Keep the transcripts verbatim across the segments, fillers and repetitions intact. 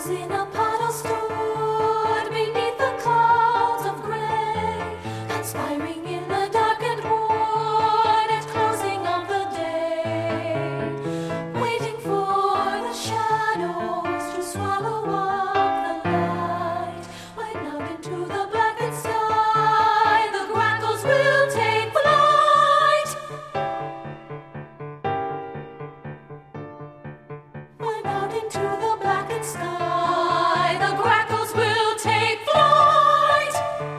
in a puddle stood beneath the clouds of grey, conspiring in the darkened wood at closing of the day, waiting for the shadows to swallow up the light. When out into the blackened sky the grackles will take flight. When out into the blackened sky the grackles will take flight.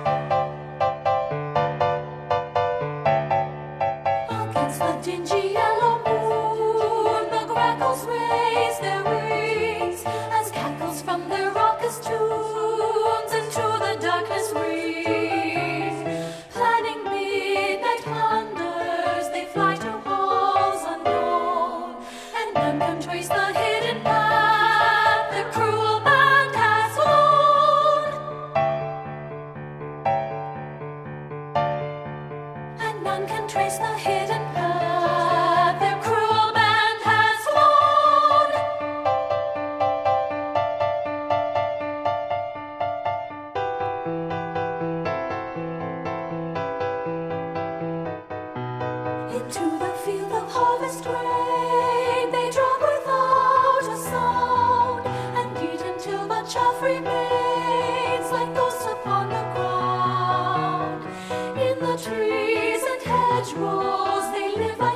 Against the dingy yellow moon the grackles raise their wings as cackles from their raucous tunes into the darkness ring. Planning midnight plunders they fly to halls unknown, and none can trace the hidden path their cruel band has flown. And none can trace the hidden path their cruel band has flown. Into the field of harvest grain they drop without a sound, and eat until but chaff remains like ghosts upon the ground. In the trees and hedgerows they live